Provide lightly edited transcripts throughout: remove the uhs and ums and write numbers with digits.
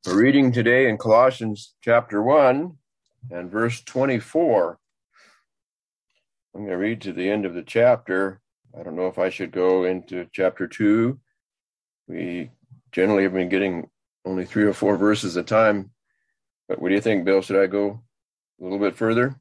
We're reading today in Colossians chapter 1 and verse 24. I'm going to read to the end of the chapter. I don't know if I should go into chapter 2. We generally have been getting only 3 or 4 verses at a time. But what do you think, Bill? Should I go a little bit further?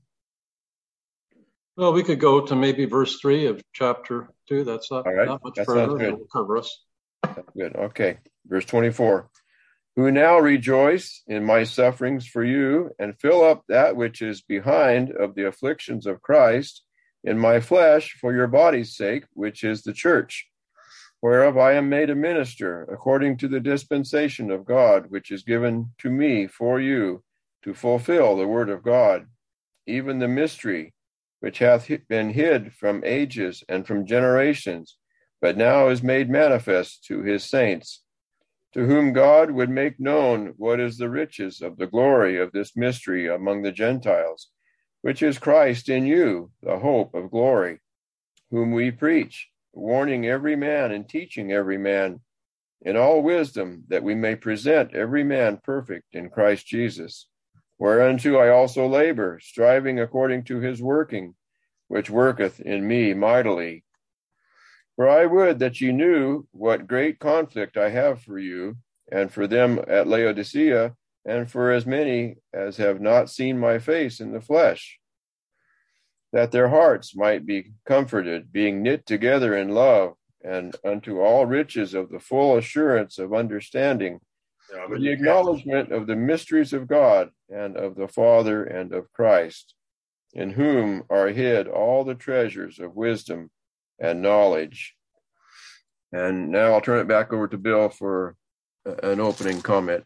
Well, we could go to maybe verse 3 of chapter 2. That's not much further. It will cover us. That's good. Okay. Verse 24. Who now rejoice in my sufferings for you, and fill up that which is behind of the afflictions of Christ in my flesh for your body's sake, which is the church, whereof I am made a minister, according to the dispensation of God, which is given to me for you, to fulfill the word of God, even the mystery, which hath been hid from ages and from generations, but now is made manifest to his saints, to whom God would make known what is the riches of the glory of this mystery among the Gentiles, which is Christ in you, the hope of glory, whom we preach, warning every man and teaching every man in all wisdom, that we may present every man perfect in Christ Jesus, whereunto I also labor, striving according to his working, which worketh in me mightily. For I would that ye knew what great conflict I have for you, and for them at Laodicea, and for as many as have not seen my face in the flesh, that their hearts might be comforted, being knit together in love, and unto all riches of the full assurance of understanding, for the acknowledgement of the mysteries of God, and of the Father, and of Christ, in whom are hid all the treasures of wisdom and knowledge. And now I'll turn it back over to Bill for an opening comment.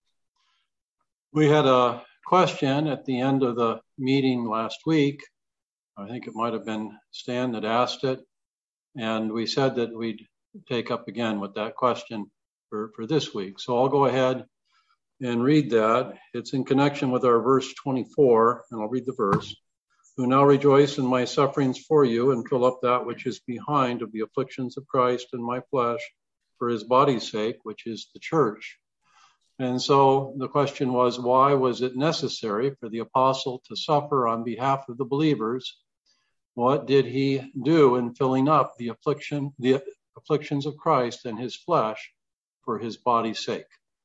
We had a question at the end of the meeting last week. I think it might have been Stan that asked it. And we said that we'd take up again with that question for this week. So I'll go ahead and read that. It's in connection with our verse 24, and I'll read the verse. Who now rejoice in my sufferings for you, and fill up that which is behind of the afflictions of Christ in my flesh for his body's sake, which is the church. And so the question was, why was it necessary for the apostle to suffer on behalf of the believers? What did he do in filling up the afflictions of Christ in his flesh for his body's sake?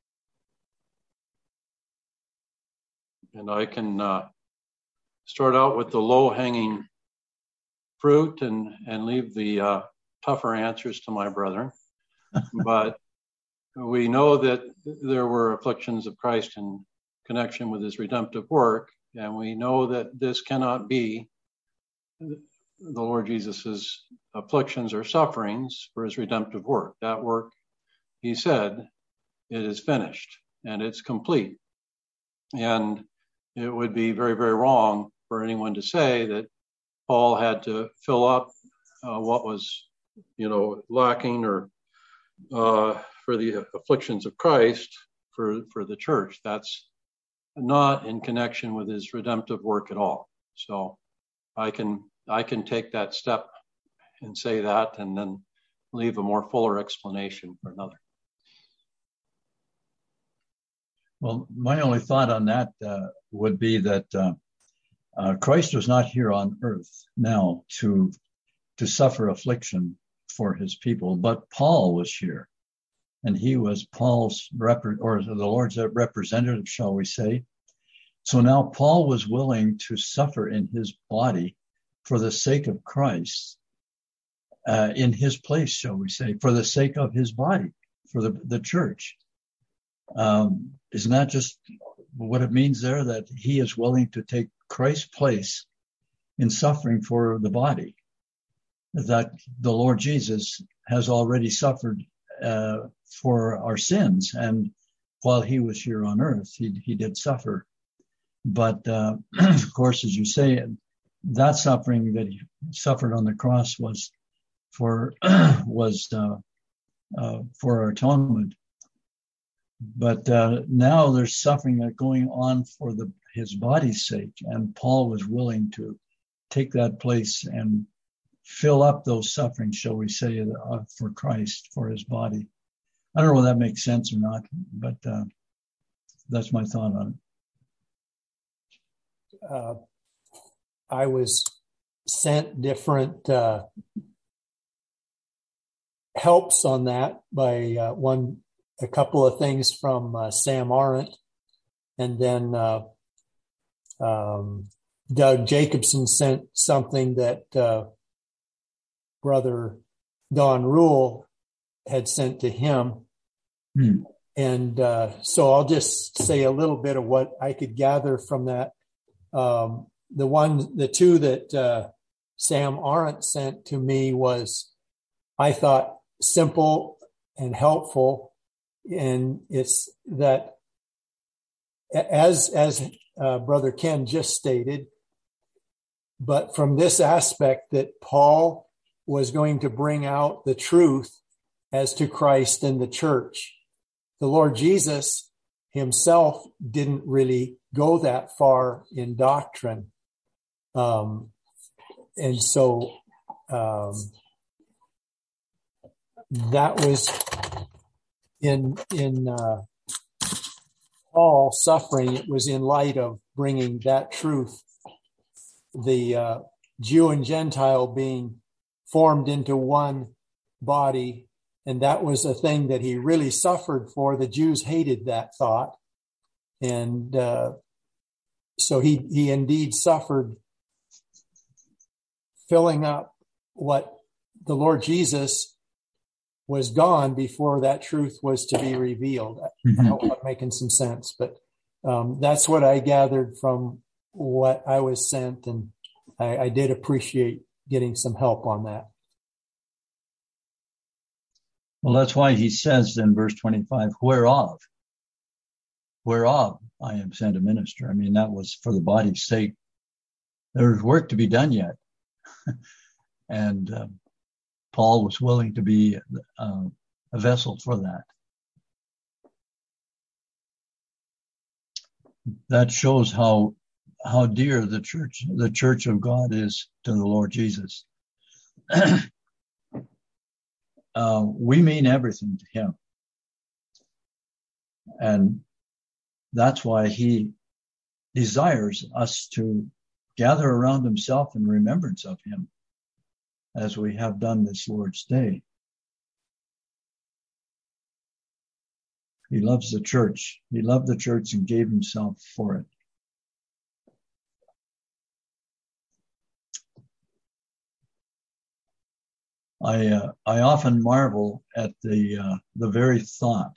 And I can start out with the low-hanging fruit and leave the tougher answers to my brethren. But we know that there were afflictions of Christ in connection with his redemptive work, and we know that this cannot be the Lord Jesus's afflictions or sufferings for his redemptive work. That work, he said, it is finished and it's complete. And it would be very, very wrong for anyone to say that Paul had to fill up what was, lacking or for the afflictions of Christ for the church. That's not in connection with his redemptive work at all. So I can take that step and say that, and then leave a more fuller explanation for another. Well, my only thought on that would be that Christ was not here on earth now to suffer affliction for his people, but Paul was here, and he was Paul's or the Lord's representative, shall we say. So now Paul was willing to suffer in his body for the sake of Christ, in his place, shall we say, for the sake of his body, for the church. Isn't that just what it means there, that he is willing to take Christ's place in suffering for the body? That the Lord Jesus has already suffered for our sins, and while he was here on earth, he did suffer. But of course, as you say, that suffering that he suffered on the cross was for our atonement. But now there's suffering that going on for his body's sake, and Paul was willing to take that place and fill up those sufferings, shall we say, for Christ, for his body. I don't know if that makes sense or not, but that's my thought on it. I was sent different helps on that by a couple of things from Sam Arendt, and then Doug Jacobson sent something that Brother Don Rule had sent to him. And so I'll just say a little bit of what I could gather from that. The two that Sam Arendt sent to me was, I thought, simple and helpful. And it's that, as Brother Ken just stated, but from this aspect that Paul was going to bring out the truth as to Christ and the church. The Lord Jesus himself didn't really go that far in doctrine. And so that was in Paul suffering. It was in light of bringing that truth, the Jew and Gentile being formed into one body. And that was a thing that he really suffered for. The Jews hated that thought. And so he indeed suffered, filling up what the Lord Jesus was gone before that truth was to be revealed. I hope I'm making some sense, but that's what I gathered from what I was sent. And I did appreciate getting some help on that. Well, that's why he says in verse 25, whereof I am sent a minister. I mean, that was for the body's sake. There's work to be done yet. And Paul was willing to be a vessel for that. That shows how dear the church of God is to the Lord Jesus. We mean everything to him. And that's why he desires us to gather around himself in remembrance of him, as we have done this Lord's Day. He loves the church. He loved the church and gave himself for it. I often marvel at the very thought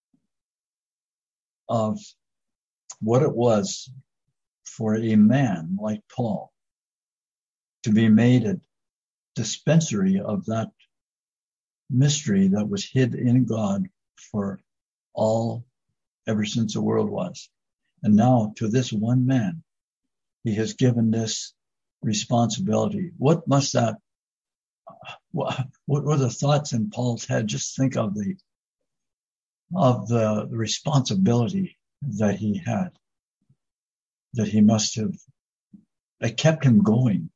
of what it was for a man like Paul to be made a dispensary of that mystery that was hid in God for all ever since the world was. And now to this one man, he has given this responsibility. What were the thoughts in Paul's head? Just think of the responsibility that he had, that he must have, that kept him going.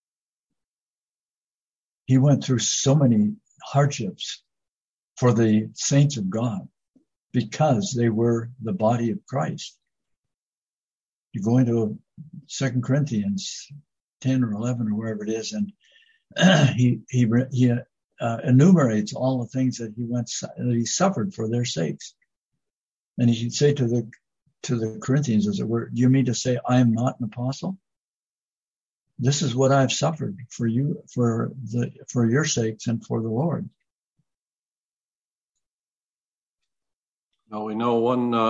He went through so many hardships for the saints of God because they were the body of Christ. You go into 2 Corinthians 10 or 11 or wherever it is, and he enumerates all the things that he suffered for their sakes. And he should say to the Corinthians, as it were, do you mean to say I am not an apostle? This is what I've suffered for you, for your sakes and for the Lord. Now we know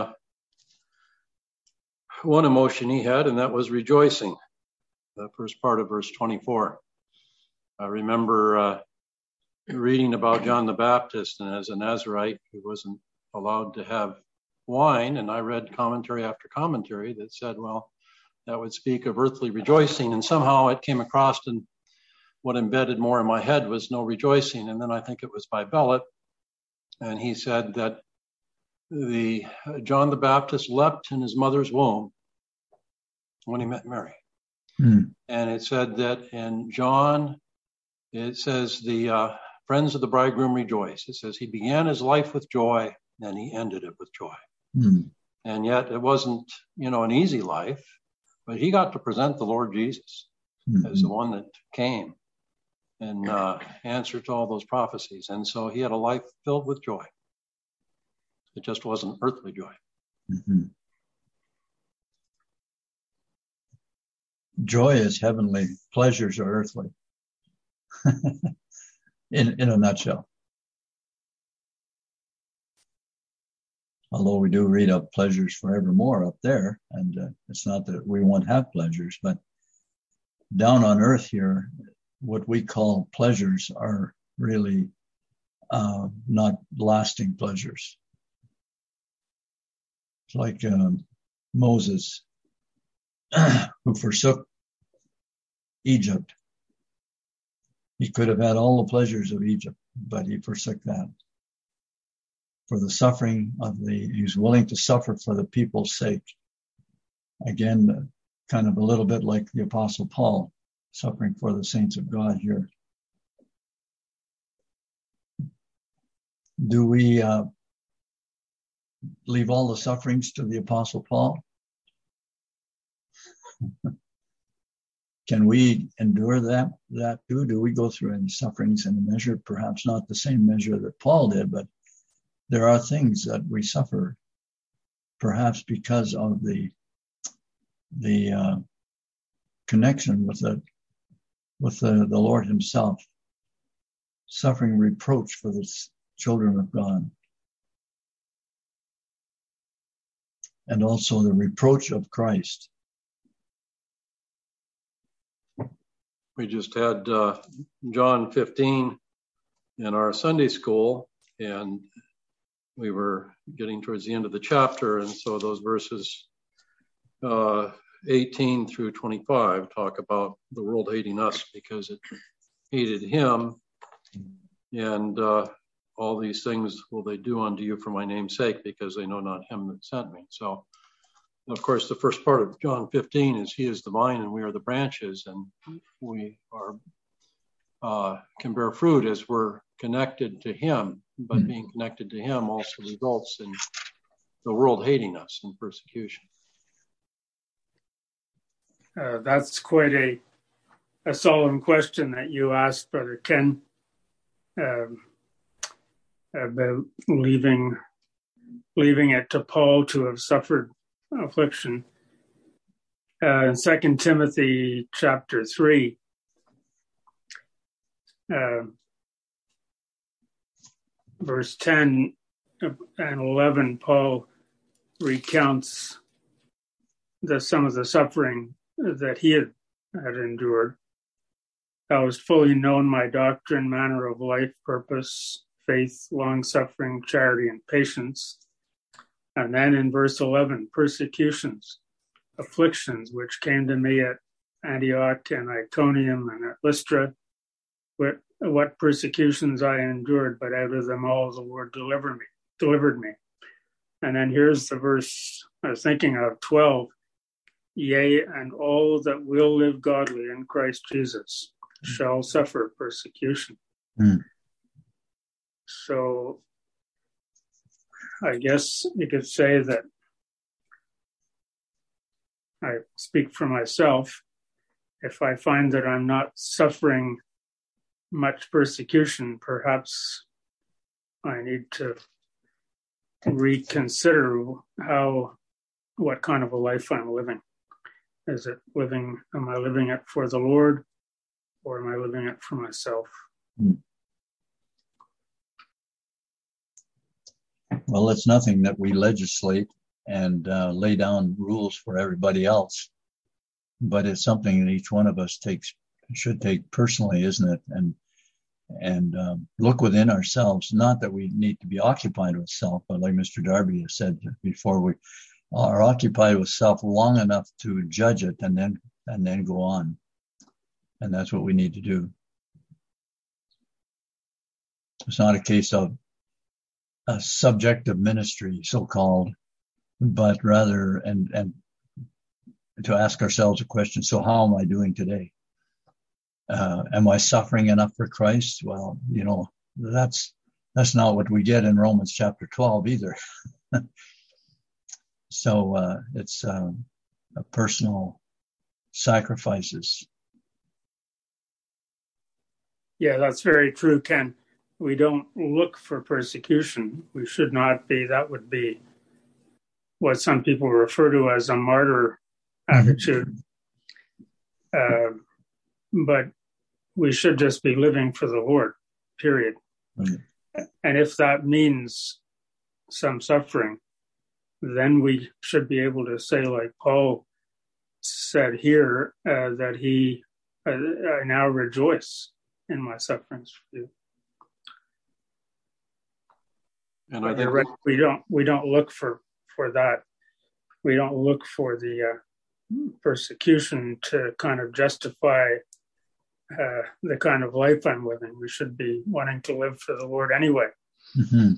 one emotion he had, and that was rejoicing. The first part of verse 24. I remember reading about John the Baptist, and as a Nazirite, he wasn't allowed to have wine. And I read commentary after commentary that said, well, that would speak of earthly rejoicing. And somehow it came across, and what embedded more in my head was no rejoicing. And then I think it was by Bellet, and he said that John the Baptist leapt in his mother's womb when he met Mary. And it said that in John, it says the friends of the bridegroom rejoice. It says he began his life with joy, and he ended it with joy. And yet it wasn't, an easy life, but he got to present the Lord Jesus as the one that came and answered to all those prophecies. And so he had a life filled with joy. It just wasn't earthly joy. Mm-hmm. Joy is heavenly, pleasures are earthly. in a nutshell. Although we do read of pleasures forevermore up there, and it's not that we won't have pleasures, but down on earth here, what we call pleasures are really not lasting pleasures. It's like Moses, who forsook Egypt. He could have had all the pleasures of Egypt, but he forsook that. For the suffering he was willing to suffer for the people's sake. Again, kind of a little bit like the Apostle Paul, suffering for the saints of God here. Do we leave all the sufferings to the Apostle Paul? Can we endure that too? Do we go through any sufferings in a measure, perhaps not the same measure that Paul did, but there are things that we suffer, perhaps because of the connection with the Lord himself, suffering reproach for the children of God. And also the reproach of Christ. We just had John 15 in our Sunday school, and we were getting towards the end of the chapter, and so those verses 18 through 25 talk about the world hating us because it hated him, and all these things will they do unto you for my name's sake, because they know not him that sent me. So, of course, the first part of John 15 is he is the vine and we are the branches, and we can bear fruit as we're connected to him, but being connected to him also results in the world hating us and persecution. That's quite a solemn question that you asked, Brother Ken, about leaving it to Paul to have suffered affliction. In 2 Timothy chapter 3, verse 10 and 11, Paul recounts some of the suffering that he had endured. Thou hast fully known my doctrine, manner of life, purpose, faith, long-suffering, charity, and patience. And then in verse 11, persecutions, afflictions, which came to me at Antioch and Iconium and at Lystra, what persecutions I endured, but out of them all the Lord delivered me. And then here's the verse I was thinking of, 12. Yea, and all that will live godly in Christ Jesus shall suffer persecution. So I guess you could say that I speak for myself. If I find that I'm not suffering much persecution, perhaps I need to reconsider what kind of a life I'm living. Am I living it for the Lord, or am I living it for myself? Well, it's nothing that we legislate and lay down rules for everybody else, but it's something that each one of us should take personally, isn't it? And look within ourselves. Not that we need to be occupied with self, but like Mr. Darby has said before, we are occupied with self long enough to judge it and then go on. And that's what we need to do. It's not a case of a subjective ministry, so-called, but rather and to ask ourselves a question: so how am I doing today? Am I suffering enough for Christ? Well, that's not what we get in Romans chapter 12 either. So it's a personal sacrifices. Yeah, that's very true, Ken. We don't look for persecution. We should not be. That would be what some people refer to as a martyr attitude. But we should just be living for the Lord, period. Mm-hmm. And if that means some suffering, then we should be able to say, like Paul said here, that I now rejoice in my sufferings for you. And I think we don't look for that. We don't look for the persecution to kind of justify the kind of life I'm living. We should be wanting to live for the Lord anyway. Mm-hmm.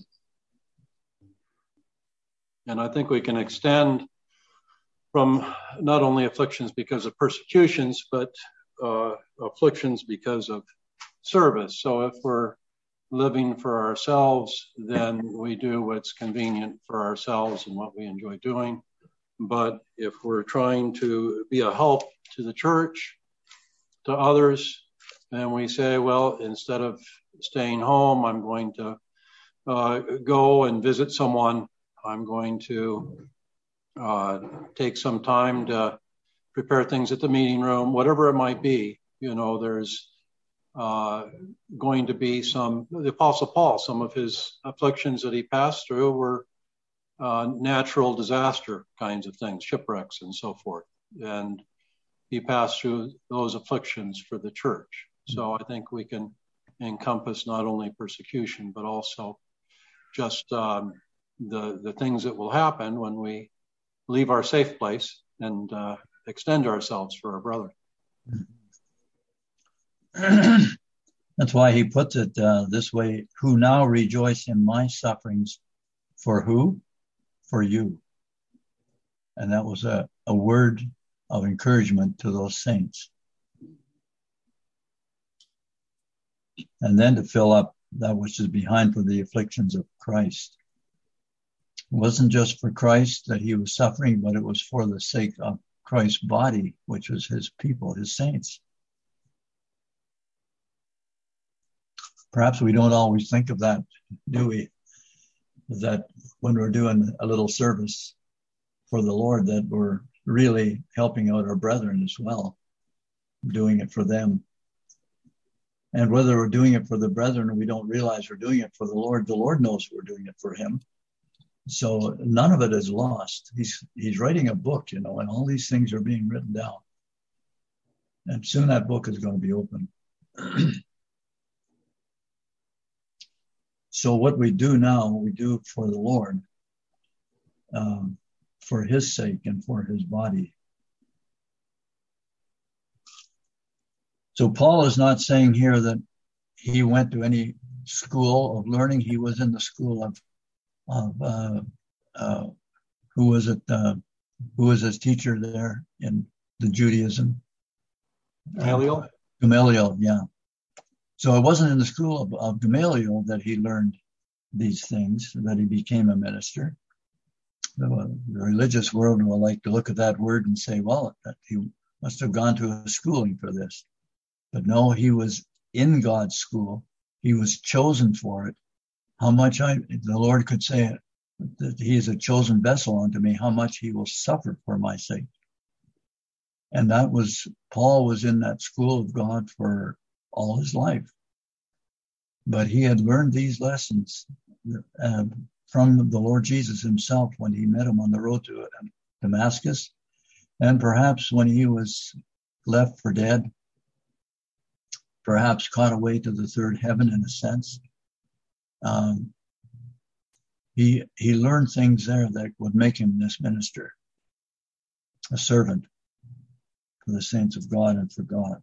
And I think we can extend from not only afflictions because of persecutions, but afflictions because of service. So if we're living for ourselves, then we do what's convenient for ourselves and what we enjoy doing. But if we're trying to be a help to the church, to others, then we say, well, instead of staying home, I'm going to go and visit someone. I'm going to take some time to prepare things at the meeting room, whatever it might be. There's going to be the Apostle Paul, some of his afflictions that he passed through were natural disaster kinds of things, shipwrecks and so forth. And he passed through those afflictions for the church. So I think we can encompass not only persecution, but also just the things that will happen when we leave our safe place and extend ourselves for our brother. That's why he puts it this way, who now rejoice in my sufferings for who? For you. And that was a word of encouragement to those saints. And then to fill up that which is behind for the afflictions of Christ. It wasn't just for Christ that he was suffering, but it was for the sake of Christ's body, which was his people, his saints. Perhaps we don't always think of that, do we? That when we're doing a little service for the Lord, that we're really helping out our brethren as well, doing it for them. And whether we're doing it for the brethren or we don't realize we're doing it for the Lord knows we're doing it for him. So none of it is lost. He's writing a book, and all these things are being written down. And soon that book is going to be open. So what we do now, we do for the Lord, for his sake and for his body. So Paul is not saying here that he went to any school of learning. He was in the school of who was his teacher there in the Judaism? Gamaliel. Gamaliel, yeah. So it wasn't in the school of Gamaliel that he learned these things, that he became a minister. The religious world will like to look at that word and say, well, that he must have gone to a schooling for this. But no, he was in God's school. He was chosen for it. How much the Lord could say that he is a chosen vessel unto me, how much he will suffer for my sake. And Paul was in that school of God for all his life. But he had learned these lessons from the Lord Jesus himself when he met him on the road to Damascus, and perhaps when he was left for dead, perhaps caught away to the third heaven in a sense. He learned things there that would make him this minister, a servant for the saints of God and for God.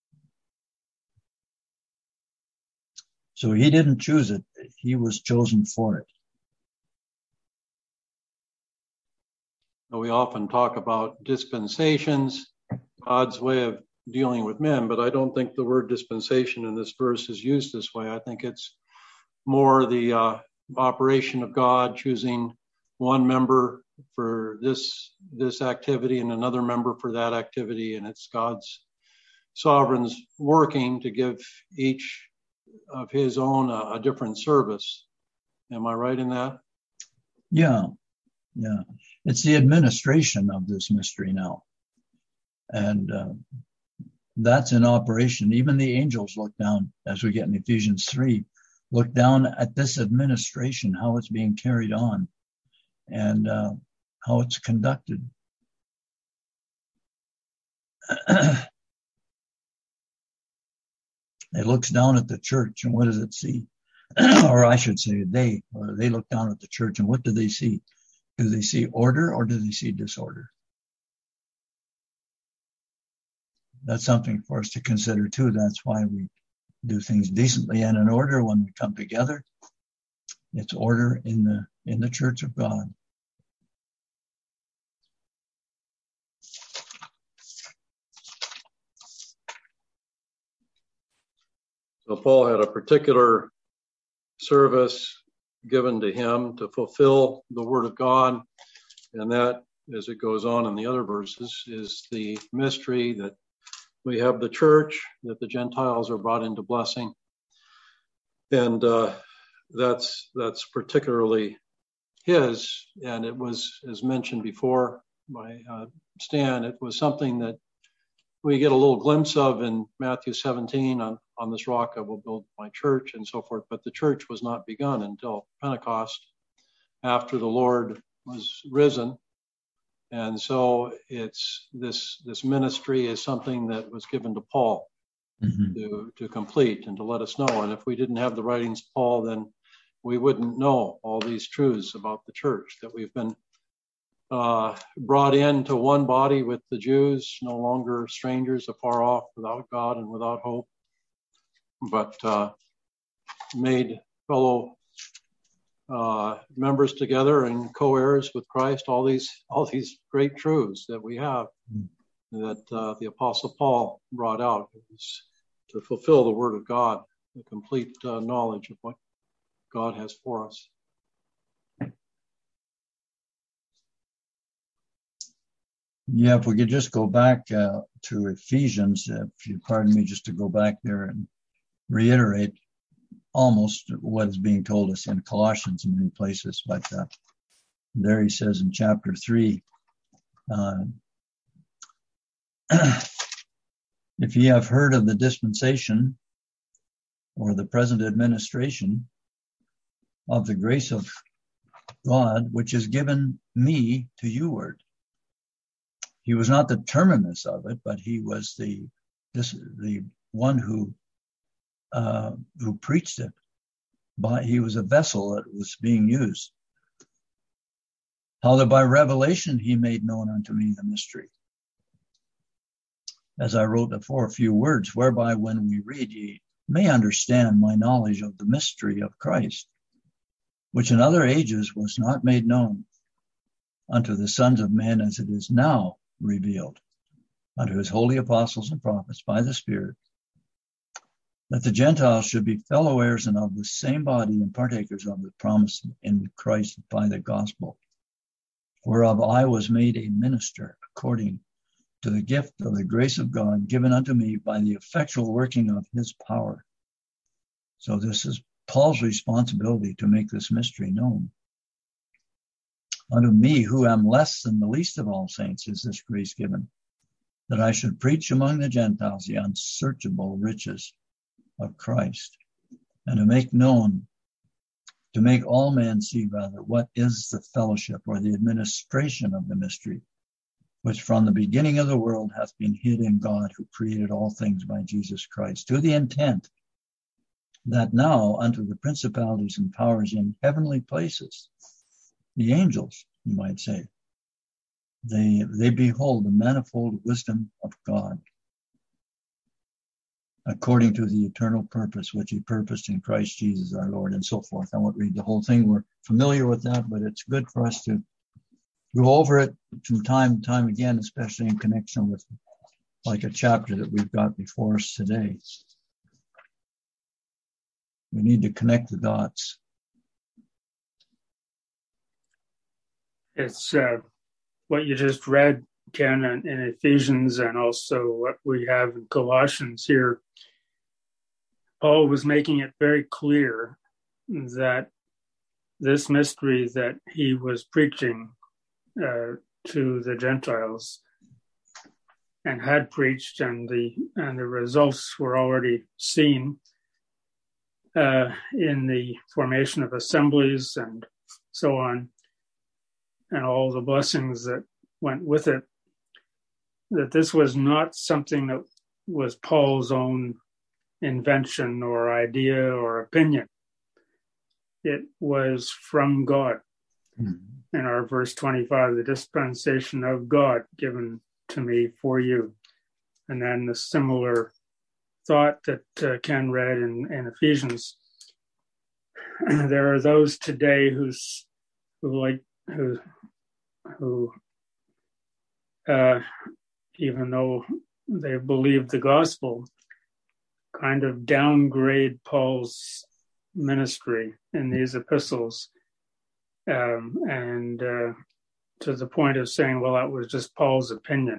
So he didn't choose it. He was chosen for it. We often talk about dispensations, God's way of dealing with men, but I don't think the word dispensation in this verse is used this way. I think it's more the operation of God choosing one member for this activity and another member for that activity, and it's God's sovereign's working to give each of his own a different service. Am I right in that? Yeah. It's the administration of this mystery now. And that's in operation. Even the angels look down, as we get in Ephesians 3, look down at this administration, how it's being carried on, and how it's conducted. It looks down at the church, and what does it see? Or I should say, they look down at the church, and what do they see? Do they see order, or do they see disorder? That's something for us to consider too. That's why we do things decently and in order when we come together. It's order in the church of God. So Paul had a particular service given to him to fulfill the word of God, and that, as it goes on in the other verses, is the mystery that we have the church, that the Gentiles are brought into blessing, and that's particularly his. And it was, as mentioned before by Stan, it was something that we get a little glimpse of in Matthew 17, on this rock I will build my church, and so forth. But the church was not begun until Pentecost, after the Lord was risen. And so it's this ministry is something that was given to Paul to complete and to let us know. And if we didn't have the writings of Paul, then we wouldn't know all these truths about the church, that we've been brought into one body with the Jews, no longer strangers afar off, without God and without hope, but made fellow members together and co-heirs with Christ. All these great truths that we have, that the Apostle Paul brought out, is to fulfill the Word of God, the complete knowledge of what God has for us. Yeah, if we could just go back to Ephesians, if you pardon me, just to go back there and reiterate almost what is being told us in Colossians in many places. But there he says in chapter 3, if ye have heard of the dispensation or the present administration of the grace of God, which is given me to youward. He was not the terminus of it, but he was the one who preached it. But he was a vessel that was being used. How that by revelation he made known unto me the mystery. As I wrote before, a few words, whereby when we read, ye may understand my knowledge of the mystery of Christ, which in other ages was not made known unto the sons of men, as it is now revealed unto his holy apostles and prophets by the Spirit, that the Gentiles should be fellow heirs and of the same body and partakers of the promise in Christ by the gospel, whereof I was made a minister according to the gift of the grace of God given unto me by the effectual working of his power. So this is Paul's responsibility to make this mystery known. Unto me, who am less than the least of all saints, is this grace given, that I should preach among the Gentiles the unsearchable riches of Christ, and to make known, to make all men see rather what is the fellowship or the administration of the mystery, which from the beginning of the world hath been hid in God, who created all things by Jesus Christ, to the intent that now unto the principalities and powers in heavenly places, the angels, you might say, they behold the manifold wisdom of God, according to the eternal purpose which he purposed in Christ Jesus our Lord, and so forth. I won't read the whole thing. We're familiar with that, but it's good for us to go over it from time to time again, especially in connection with like a chapter that we've got before us today. We need to connect the dots. It's what you just read, Ken, in Ephesians, and also what we have in Colossians here. Paul was making it very clear that this mystery that he was preaching to the Gentiles and had preached, and the results were already seen in the formation of assemblies and so on, and all the blessings that went with it, that this was not something that was Paul's own invention or idea or opinion. It was from God. In our verse 25, the dispensation of God given to me for you. And then the similar thought that Ken read in Ephesians. There are those today who even though they believe the gospel, kind of downgrade Paul's ministry in these epistles, and to the point of saying, well, that was just Paul's opinion.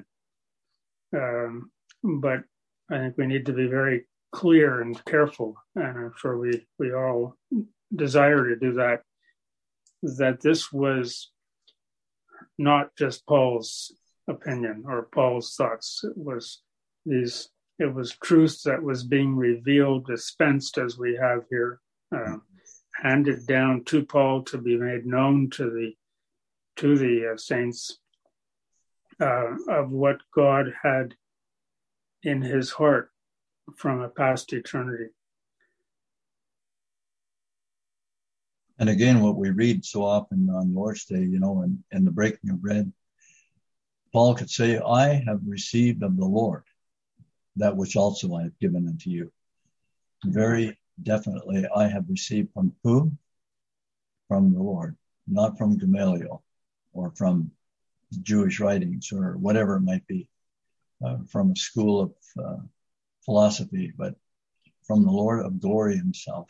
But I think we need to be very clear and careful, and I'm sure we all desire to do that, that this was not just Paul's opinion or Paul's thoughts. It was truth that was being revealed, dispensed as we have here, handed down to Paul to be made known to the saints, of what God had in his heart from a past eternity. And again, what we read so often on Lord's Day, in the breaking of bread, Paul could say, I have received of the Lord that which also I have given unto you. Very definitely, I have received from who? From the Lord, not from Gamaliel or from Jewish writings or whatever it might be, from a school of philosophy, but from the Lord of glory himself.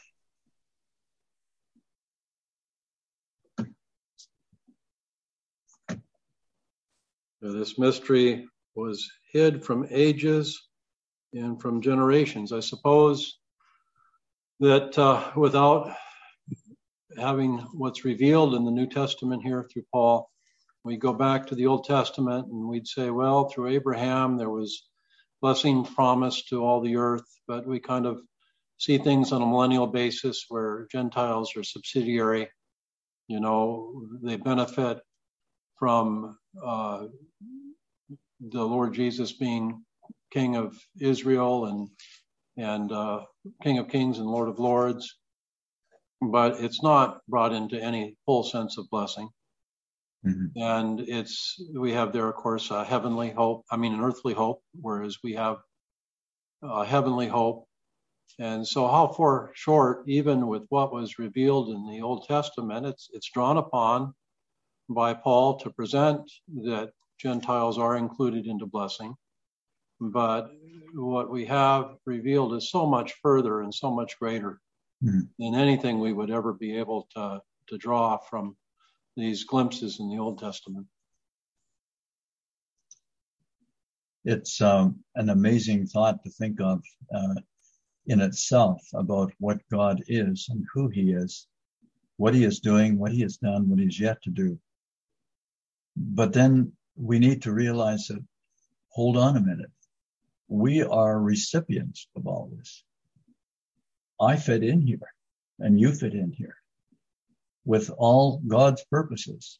This mystery was hid from ages and from generations. I suppose that without having what's revealed in the New Testament here through Paul, we go back to the Old Testament and we'd say, well, through Abraham, there was blessing promised to all the earth, but we kind of see things on a millennial basis where Gentiles are subsidiary. They benefit from the Lord Jesus being King of Israel and King of Kings and Lord of Lords, but it's not brought into any full sense of blessing. Mm-hmm. And we have there, of course, an earthly hope, whereas we have a heavenly hope. And so how far short, even with what was revealed in the Old Testament, it's drawn upon by Paul to present that Gentiles are included into blessing. But what we have revealed is so much further and so much greater than anything we would ever be able to draw from these glimpses in the Old Testament. It's an amazing thought to think of in itself about what God is and who he is, what he is doing, what he has done, what he's yet to do. But then we need to realize that, hold on a minute, we are recipients of all this. I fit in here and you fit in here with all God's purposes.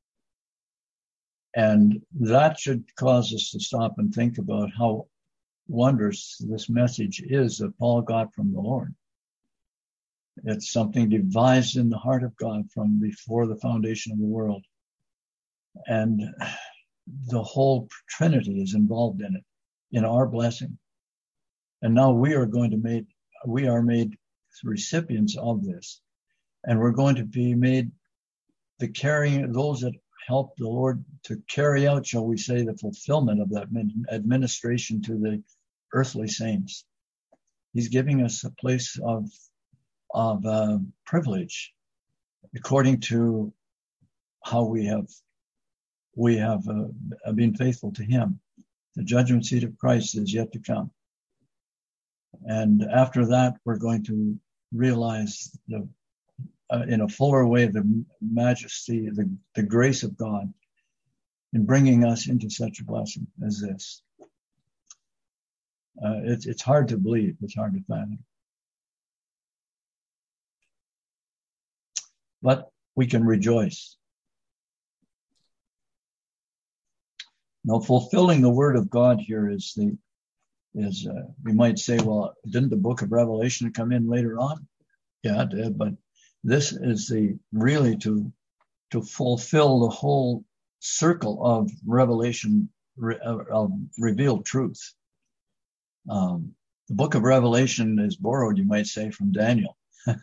And that should cause us to stop and think about how wondrous this message is that Paul got from the Lord. It's something devised in the heart of God from before the foundation of the world. And the whole Trinity is involved in it, in our blessing. And now we are made recipients of this. And we're going to be made those that help the Lord to carry out, shall we say, the fulfillment of that administration to the earthly saints. He's giving us a place of privilege according to how we have we have been faithful to him. The judgment seat of Christ is yet to come. And after that, we're going to realize in a fuller way the majesty, the grace of God in bringing us into such a blessing as this. It's hard to believe. It's hard to fathom. But we can rejoice. Now, fulfilling the word of God here is we might say, well, didn't the book of Revelation come in later on? Yeah, it did, but this is really to fulfill the whole circle of revelation, of revealed truth. The book of Revelation is borrowed, you might say, from Daniel.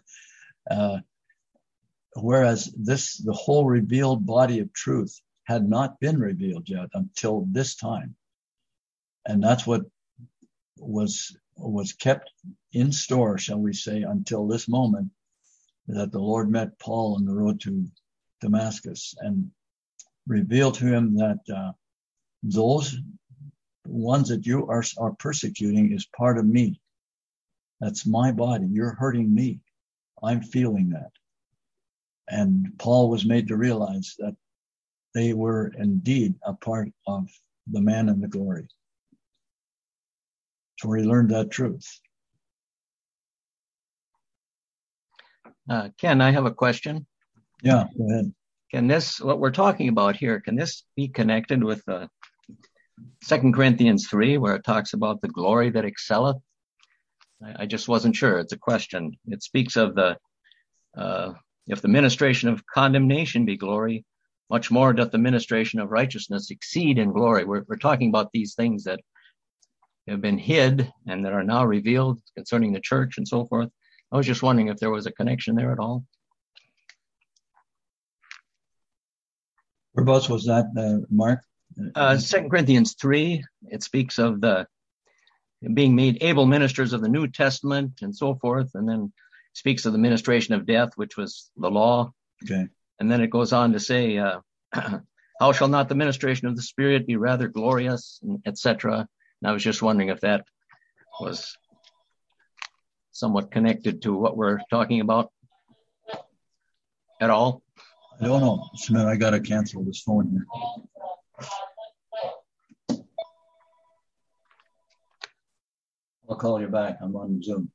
Whereas the whole revealed body of truth had not been revealed yet until this time. And that's what was kept in store, shall we say, until this moment that the Lord met Paul on the road to Damascus and revealed to him that those ones that you are persecuting is part of me. That's my body. You're hurting me. I'm feeling that. And Paul was made to realize that they were indeed a part of the man in the glory. So he learned that truth. Ken, I have a question. Yeah, go ahead. Can what we're talking about here, can this be connected with 2 Corinthians 3, where it talks about the glory that excelleth? I just wasn't sure. It's a question. It speaks of if the ministration of condemnation be glory, much more doth the ministration of righteousness exceed in glory. We're talking about these things that have been hid and that are now revealed concerning the church and so forth. I was just wondering if there was a connection there at all. Whereabouts was that, Mark? 2 Corinthians 3, it speaks of the being made able ministers of the New Testament and so forth, and then speaks of the ministration of death, which was the law. Okay. And then it goes on to say, how shall not the ministration of the Spirit be rather glorious, etc. And I was just wondering if that was somewhat connected to what we're talking about at all. I don't know. Smith, I got to cancel this phone here. I'll call you back. I'm on Zoom.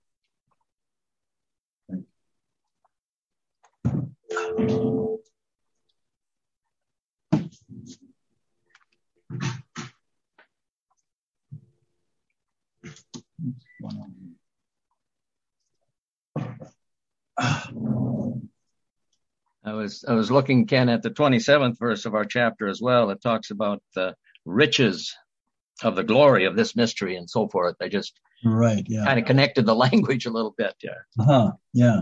I was looking, Ken, at the 27th verse of our chapter as well. It talks about the riches of the glory of this mystery and so forth. I just kind of connected the language a little bit. Yeah. Yeah.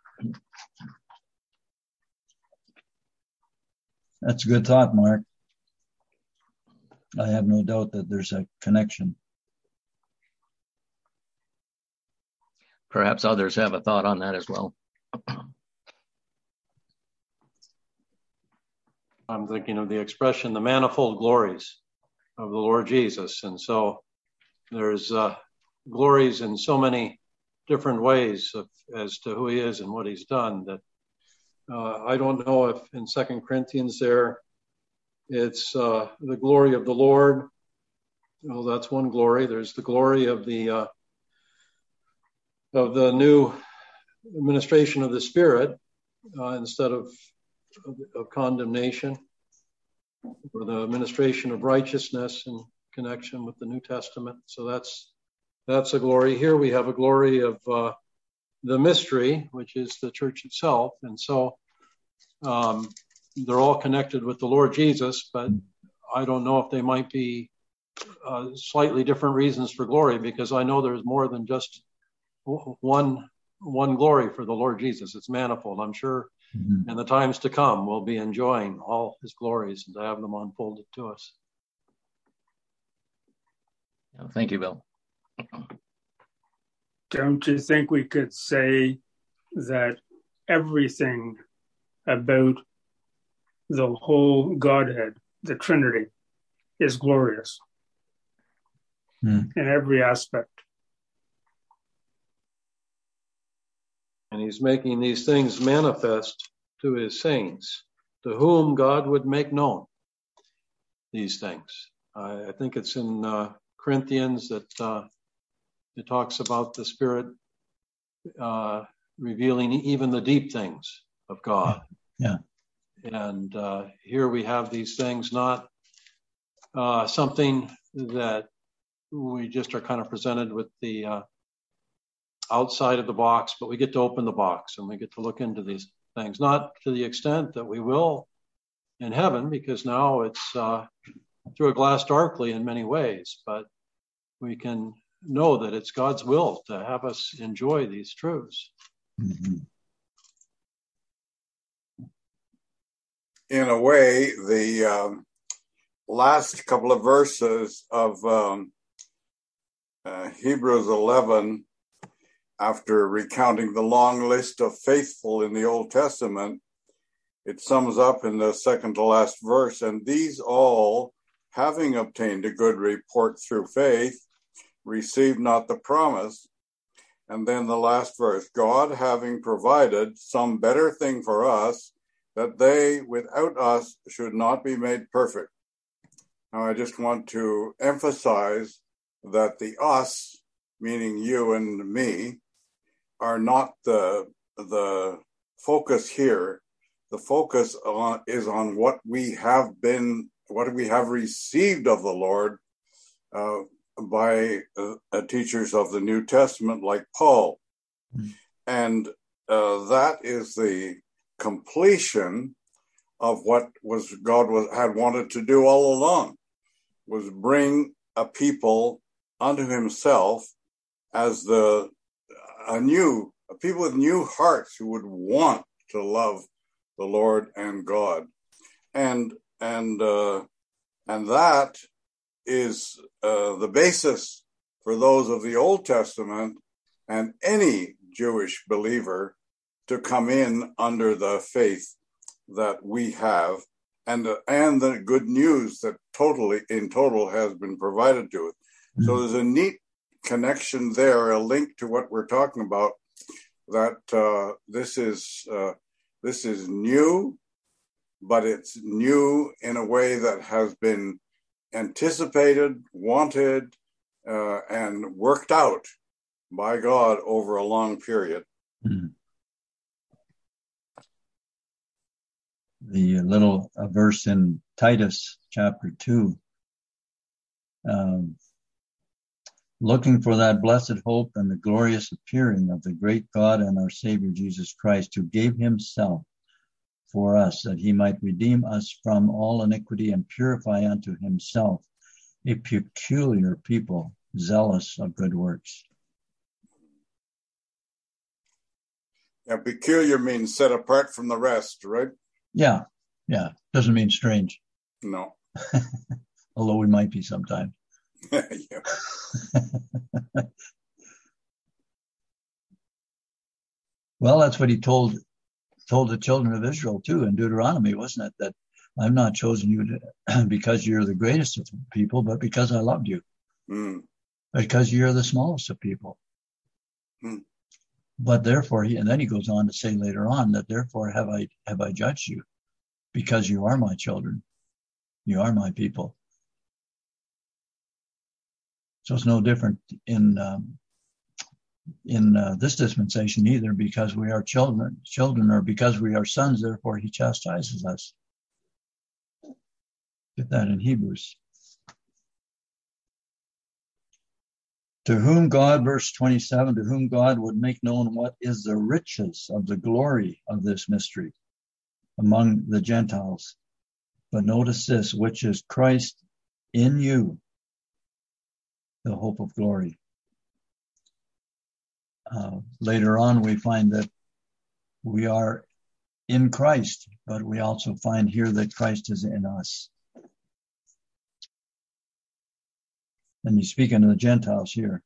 That's a good thought, Mark. I have no doubt that there's a connection. Perhaps others have a thought on that as well. I'm thinking of the expression, the manifold glories of the Lord Jesus. And so there's glories in so many different ways as to who he is and what he's done that I don't know if in 2 Corinthians there it's the glory of the Lord. Well, that's one glory. There's the glory of the new administration of the Spirit instead of condemnation, or the administration of righteousness in connection with the New Testament. So that's a glory. Here we have a glory of the mystery, which is the church itself. And so they're all connected with the Lord Jesus, but I don't know if they might be slightly different reasons for glory, because I know there's more than just one glory for the Lord Jesus. It's manifold. I'm sure in the times to come we'll be enjoying all his glories and to have them unfolded to us. Thank you, Bill. Don't you think we could say that everything about the whole Godhead the Trinity is glorious in every aspect. And he's making these things manifest to his saints, to whom God would make known these things. I think it's in Corinthians that it talks about the Spirit revealing even the deep things of God. Yeah. And here we have these things, not something that we just are kind of presented with the outside of the box, but we get to open the box and we get to look into these things, not to the extent that we will in heaven, because now it's through a glass darkly in many ways, but we can know that it's God's will to have us enjoy these truths. Mm-hmm. In a way, the last couple of verses of Hebrews 11, after recounting the long list of faithful in the Old Testament, it sums up in the second to last verse, and these all, having obtained a good report through faith, received not the promise. And then the last verse, God having provided some better thing for us, that they without us should not be made perfect. Now, I just want to emphasize that the us, meaning you and me, are not the focus here. The focus is on what we have received of the Lord by teachers of the New Testament like Paul. And that is the completion of what God had wanted to do all along, was bring a people unto himself as a people with new hearts who would want to love the Lord and God. And that is the basis for those of the Old Testament and any Jewish believer to come in under the faith that we have, and the good news that in total has been provided to it. Mm-hmm. So there's a neat connection there, a link to what we're talking about, that this is new, but it's new in a way that has been anticipated, wanted, and worked out by God over a long period. Mm-hmm. The little verse in Titus chapter 2, looking for that blessed hope and the glorious appearing of the great God and our Savior Jesus Christ, who gave himself for us, that he might redeem us from all iniquity and purify unto himself a peculiar people, zealous of good works. Yeah, peculiar means set apart from the rest, right? Yeah. Doesn't mean strange. No. Although we might be sometimes. Well, that's what he told the children of Israel too in Deuteronomy, wasn't it? That I'm not chosen you because you're the greatest of people, but because I loved you. Because you're the smallest of people. But therefore, and then he goes on to say later on that therefore have I judged you, because you are my children, you are my people. So it's no different in this dispensation either, because we are children, or because we are sons, therefore he chastises us. Get that in Hebrews. To whom God, verse 27, to whom God would make known what is the riches of the glory of this mystery among the Gentiles. But notice this, which is Christ in you, the hope of glory. Later on, we find that we are in Christ, but we also find here that Christ is in us. And he's speaking to the Gentiles here.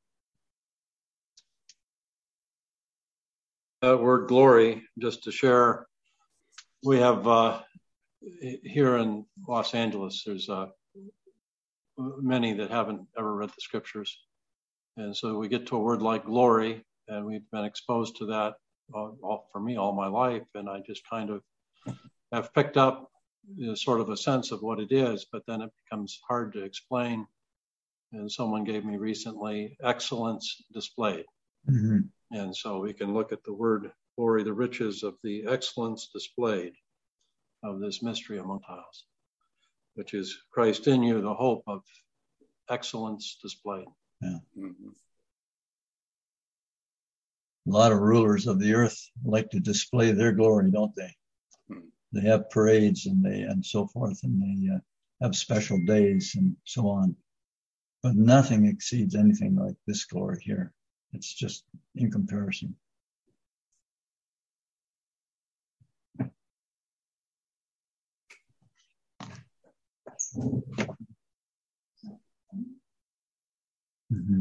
That word glory, just to share, we have here in Los Angeles, there's many that haven't ever read the scriptures. And so we get to a word like glory, and we've been exposed to that for me all my life. And I just kind of have picked up sort of a sense of what it is, but then it becomes hard to explain. And someone gave me recently excellence displayed. Mm-hmm. And so we can look at the word glory, the riches of the excellence displayed of this mystery among Gentiles, which is Christ in you, the hope of excellence displayed. Yeah. Mm-hmm. A lot of rulers of the earth like to display their glory, don't they? Mm-hmm. They have parades and so forth, and they have special days and so on. But nothing exceeds anything like this glory here. It's just in comparison. Mm-hmm.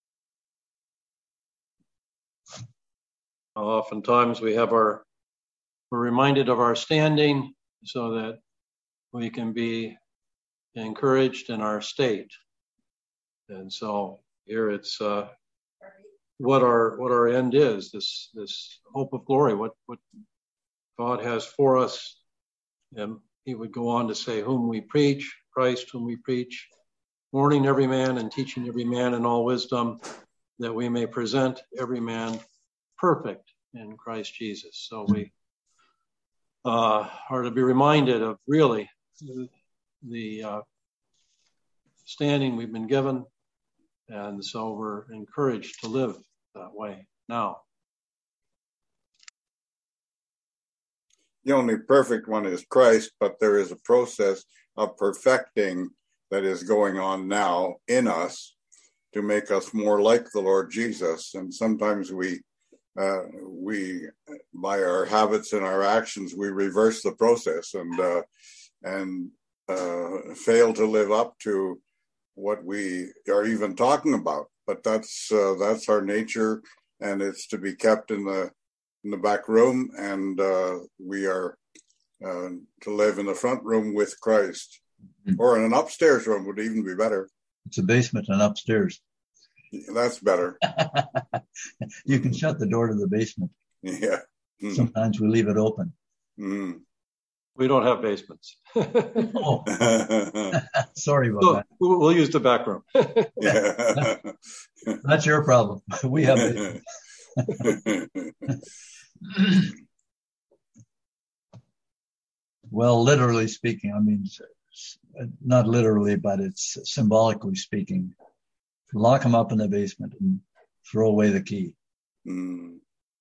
Oftentimes we're reminded of our standing so that we can be encouraged in our state. And so here it's what our end is, this hope of glory, what God has for us. And he would go on to say, whom we preach, Christ whom we preach, warning every man and teaching every man in all wisdom, that we may present every man perfect in Christ Jesus. So we are to be reminded of really the standing we've been given, and so we're encouraged to live that way now. The only perfect one is Christ, but there is a process of perfecting that is going on now in us to make us more like the Lord Jesus. And sometimes we by our habits and our actions, we reverse the process and fail to live up to what we are even talking about. But that's our nature, and it's to be kept in the back room, and we are to live in the front room with Christ, or in an upstairs room would even be better. It's a basement and upstairs. That's better. You can shut the door to the basement. Yeah. Mm. Sometimes we leave it open. Mm. We don't have basements. Oh. Sorry about that. We'll use the back room. Yeah. That's your problem. We have basements. Well, literally speaking, I mean, not literally, but it's symbolically speaking. Lock them up in the basement and throw away the key. Mm.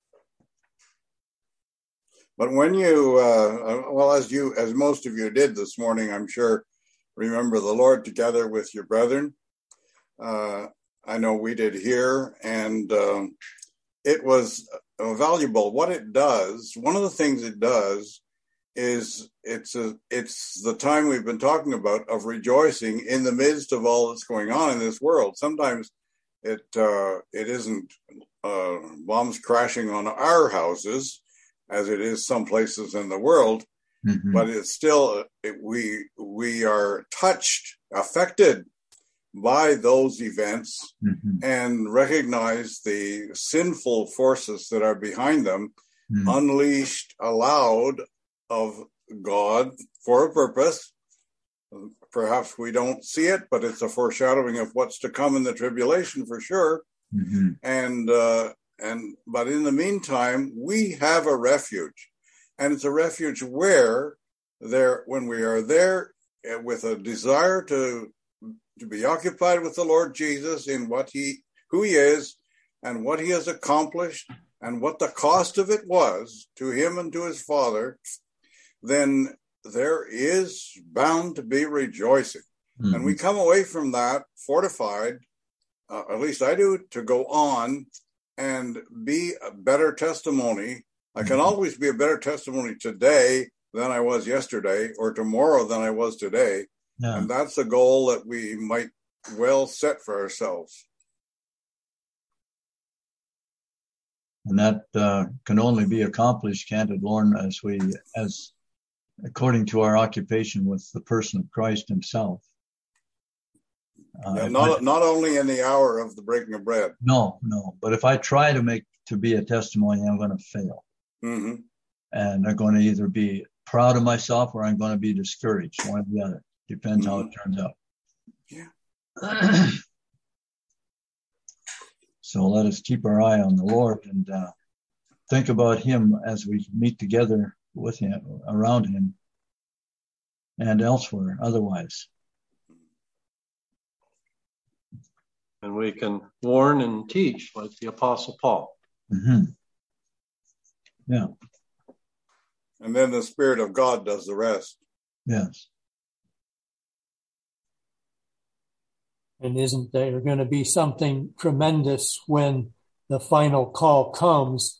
But when you, as most of you did this morning, I'm sure, remember the Lord together with your brethren. I know we did here, and it was valuable. What it does, one of the things it does is it's the time we've been talking about of rejoicing in the midst of all that's going on in this world. Sometimes it isn't bombs crashing on our houses, as it is some places in the world, but it's still, we are touched, affected by those events, and recognize the sinful forces that are behind them, unleashed, allowed of God for a purpose. Perhaps we don't see it, but it's a foreshadowing of what's to come in the tribulation for sure. But in the meantime, we have a refuge, and it's a refuge when we are there with a desire to be occupied with the Lord Jesus in who he is and what he has accomplished and what the cost of it was to him and to his Father, then there is bound to be rejoicing. And we come away from that fortified, at least I do, to go on and be a better testimony. I can always be a better testimony today than I was yesterday, or tomorrow than I was today. Yeah. And that's the goal that we might well set for ourselves. And that can only be accomplished, can't it, Lauren, as according to our occupation with the person of Christ himself. Not only in the hour of the breaking of bread. No. But if I try to be a testimony, I'm going to fail. Mm-hmm. And I'm going to either be proud of myself or I'm going to be discouraged, one or the other. Depends how it turns out. Yeah. So let us keep our eye on the Lord and think about him as we meet together with him, around him, and elsewhere otherwise. And we can warn and teach like the Apostle Paul. Mm-hmm. Yeah. And then the Spirit of God does the rest. Yes. And isn't there going to be something tremendous when the final call comes?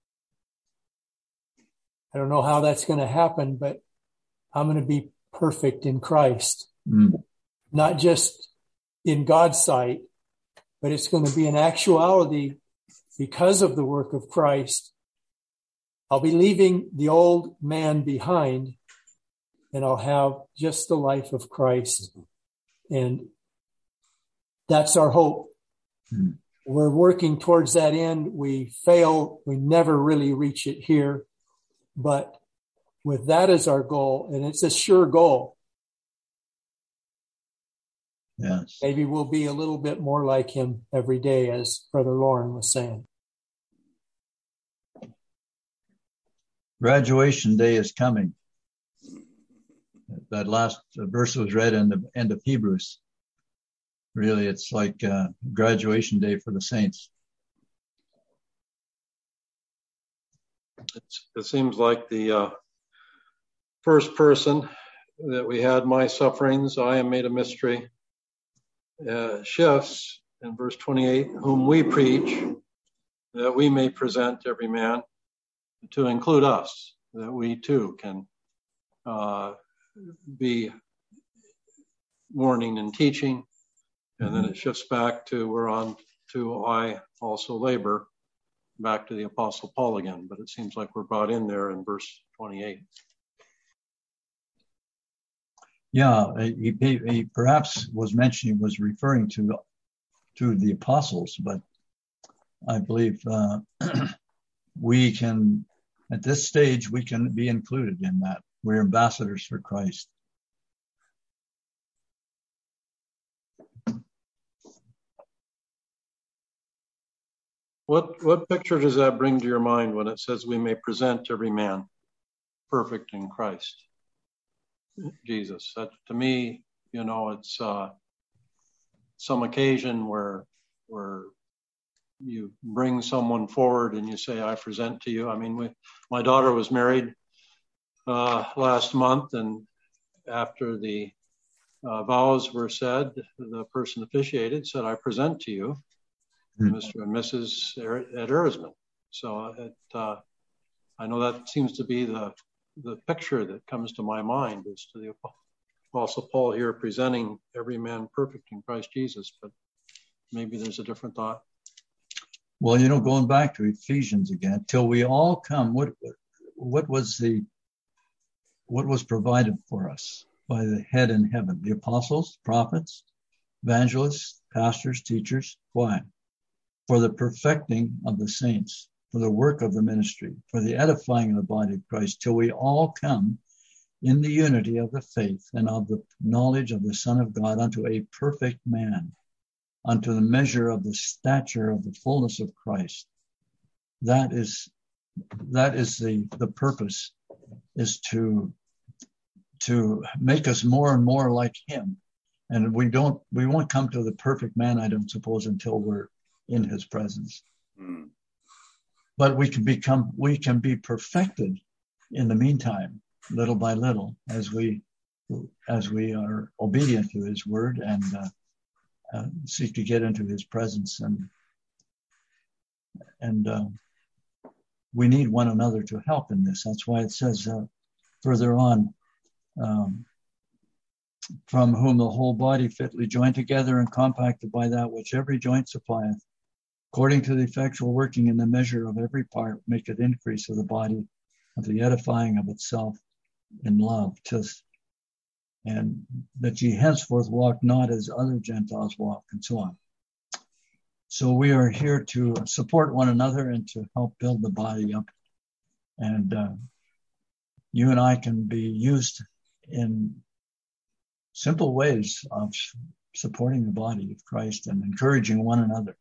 I don't know how that's going to happen, but I'm going to be perfect in Christ. Not just in God's sight, but it's going to be an actuality because of the work of Christ. I'll be leaving the old man behind, and I'll have just the life of Christ. And that's our hope. We're working towards that end. We fail. We never really reach it here. But with that as our goal, and it's a sure goal, yes, maybe we'll be a little bit more like him every day, as Brother Lauren was saying. Graduation day is coming. That last verse was read in the end of Hebrews. Really, it's like graduation day for the saints. It seems like the first person that we had, my sufferings, I am made a mystery, shifts in verse 28, whom we preach, that we may present every man, to include us, that we too can be warning and teaching. And then it shifts back to we're on to I also labor, back to the Apostle Paul again. But it seems like we're brought in there in verse 28. Yeah, he perhaps was referring to the apostles, but I believe we can, at this stage, we can be included in that. We're ambassadors for Christ. What picture does that bring to your mind when it says we may present every man perfect in Christ Jesus? That, to me, it's some occasion where you bring someone forward and you say, I present to you. I mean, my daughter was married last month, and after the vows were said, the person officiated said, I present to you Mr. and Mrs. Ed Erisman. So I know that seems to be the picture that comes to my mind is to the Apostle Paul here presenting every man perfect in Christ Jesus, but maybe there's a different thought. Well, going back to Ephesians again, till we all come, what was provided for us by the head in heaven? The apostles, prophets, evangelists, pastors, teachers. Why? For the perfecting of the saints, for the work of the ministry, for the edifying of the body of Christ, till we all come in the unity of the faith and of the knowledge of the Son of God unto a perfect man, unto the measure of the stature of the fullness of Christ. That is the purpose, is to make us more and more like him. And we won't come to the perfect man, I don't suppose, until we're in his presence. But we can be perfected in the meantime, little by little, as we are obedient to his word and seek to get into his presence, and we need one another to help in this. That's why it says further on, from whom the whole body fitly joined together and compacted by that which every joint supplieth, according to the effectual working in the measure of every part, make it increase of the body unto the edifying of itself in love, and that ye henceforth walk not as other Gentiles walk, and so on. So we are here to support one another and to help build the body up. And you and I can be used in simple ways of supporting the body of Christ and encouraging one another.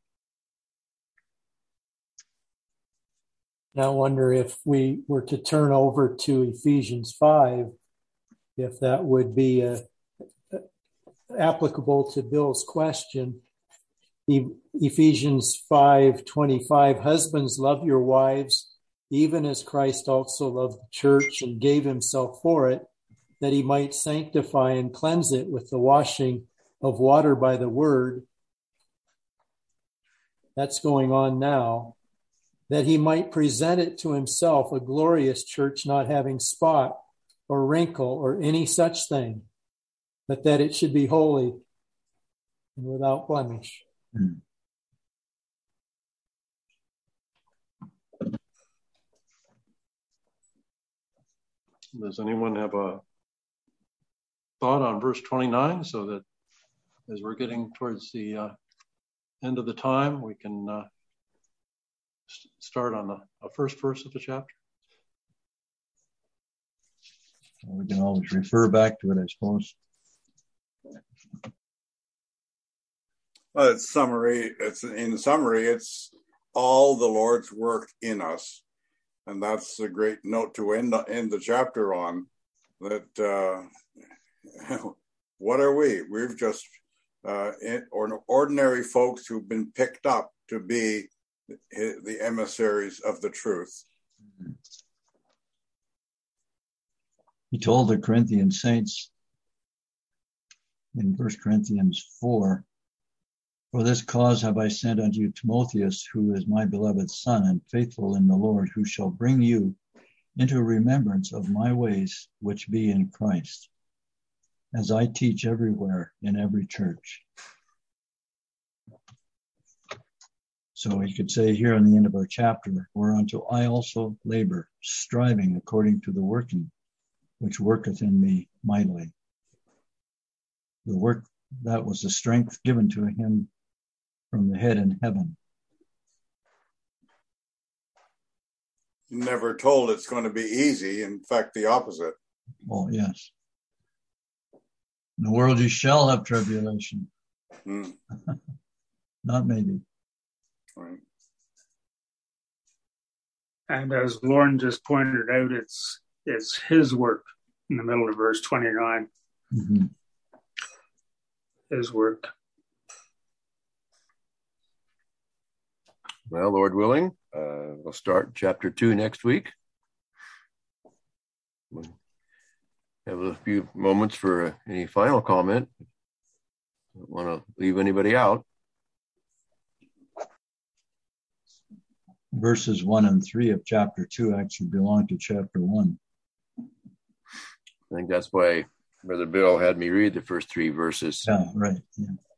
Now I wonder if we were to turn over to Ephesians 5, if that would be applicable to Bill's question. Ephesians 5:25, husbands, love your wives, even as Christ also loved the church and gave himself for it, that he might sanctify and cleanse it with the washing of water by the word. That's going on now. That he might present it to himself, a glorious church, not having spot or wrinkle or any such thing, but that it should be holy and without blemish. Does anyone have a thought on verse 29, so that as we're getting towards the end of the time, we can start on the first verse of the chapter? We can always refer back to it, I suppose. Well, in summary, it's all the Lord's work in us. And that's a great note to end the chapter on, that what are we? We're just ordinary folks who've been picked up to be the emissaries of the truth. He told the Corinthian saints in 1 Corinthians 4, for this cause have I sent unto you Timotheus, who is my beloved son and faithful in the Lord, who shall bring you into remembrance of my ways which be in Christ, as I teach everywhere in every church. So he could say here in the end of our chapter, whereunto I also labor, striving according to the working which worketh in me mightily. The work, that was the strength given to him from the head in heaven. Never told it's going to be easy. In fact, the opposite. Oh, yes. In the world you shall have tribulation. Not maybe. Right. And as Lauren just pointed out, it's his work in the middle of verse 29. Mm-hmm. His work. Well, Lord willing, we'll start chapter 2 next week. We'll have a few moments for any final comment. Don't want to leave anybody out. Verses 1 and 3 of chapter 2 actually belong to chapter 1. I think that's why Brother Bill had me read the first 3 verses. Yeah, right. Yeah.